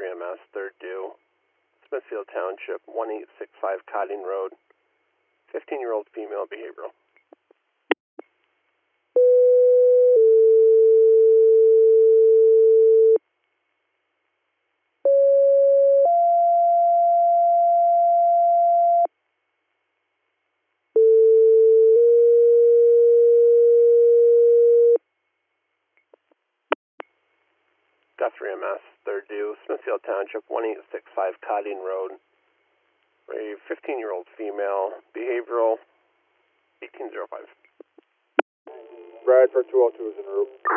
Guthrie MS, third due, Smithfield Township, 1865 Cotting Road, 15-year-old female, behavioral. Guthrie MS, third due, Smithfield Township, 1865 Cotting Road, a 15-year-old female, behavioral, 1805. Bradford 202 is en route.